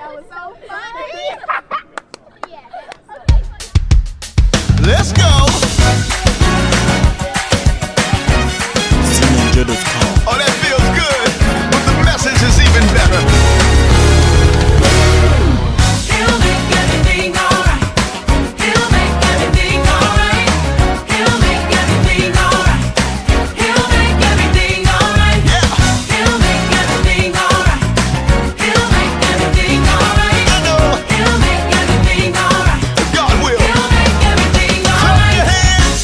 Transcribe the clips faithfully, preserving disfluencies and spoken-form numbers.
That was so funny. Yeah. Let's go. C Ninja dot com. Oh, that feels good, but the message is even better. He'll make everything alright. He'll make everything alright. He'll make everything alright. He'll make everything alright. Yeah, He'll make everything alright. He'll make everything alright. I know He'll make everything alright. God will. He'll make everything Clap alright. your hands.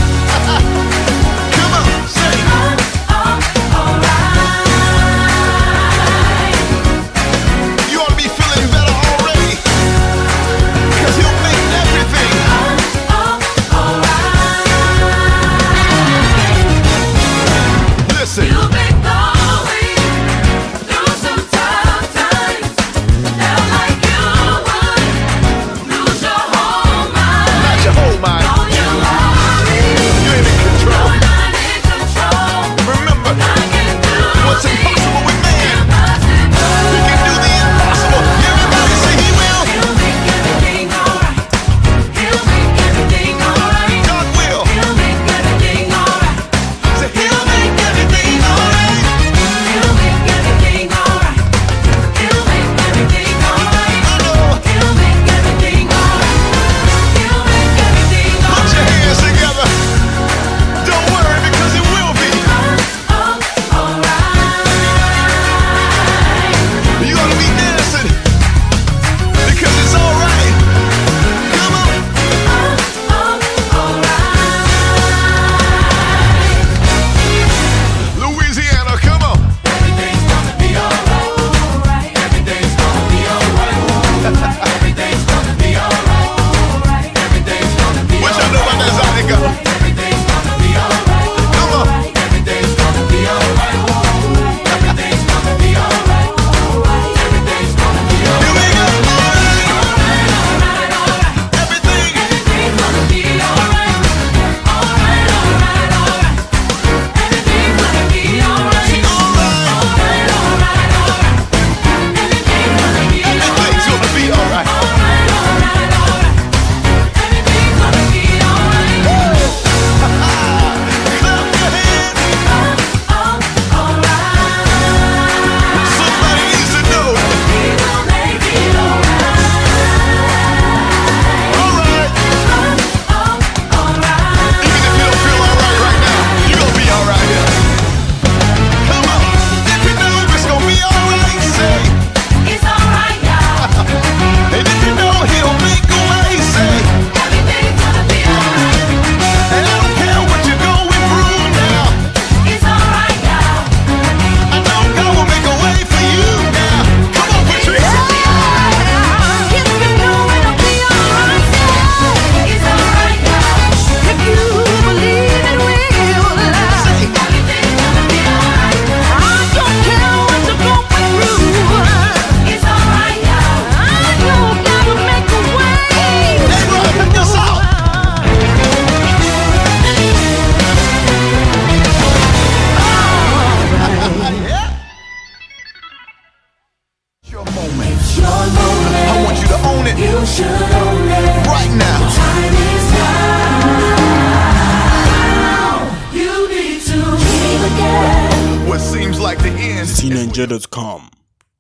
Come on, say. You ought to be feeling better already, 'cause he'll make everything. Listen, You've been going through some tough times. Felt like you would lose your whole mind. not your whole mind. Don't you worry, You're in control. you're not in control. Remember, I can do what's the impossible with man, impossible. he can do the impossible. Everybody say he will. He'll make everything alright. He'll make everything alright. God will. He'll make everything alright. Say he'll make everything alright. He'll make everything alright. He'll make everything alright. I know. He'll make everything alright. He'll make everything Put alright. your hands together. Don't worry, because it will be. You ought to be dancing, because it's all right. Come on. Louisiana, come on. Everything's gonna be alright. Everything's gonna be alright. Everything's gonna be alright. Everything's gonna be What y'all know about that Zydeco? Everything's gonna be alright. Come on. Everything's gonna be alright. Everything's gonna be alright. Everything's gonna be Here alright. we go. Alright, alright, alright. Everything. Everything's gonna be alright. Alright, alright, alright. Everything's gonna be alright. She all right. Alright, alright, alright. Everything's gonna be alright. Everything's gonna be all right. Alright, alright, alright. Everything's gonna be alright. Clap your hands. Somebody needs to know. We will make it alright. All right. Alright. Even if you don't feel all right right now, you're gonna be all right. Come on. If you know it's gonna be all right, say. It's alright, y'all. And if you know he'll make a way, say. Everything's gonna be alright. And I don't care what you're going through now. It's alright, y'all. I know God will make a way for you now. Come on, Patrice. It's alright, y'all. If you know it'll be alright, it's alright, y'all. If you believe it will. Everything's gonna be alright. I don't care what you're going through. It's alright, y'all. I know God will make a way. Hey, bro, pick this out. Yeah. It's your moment. Your moment. I want you to own it You should own it. right now. Time is now. You need to dream again. What seems like the end C Ninja dot com.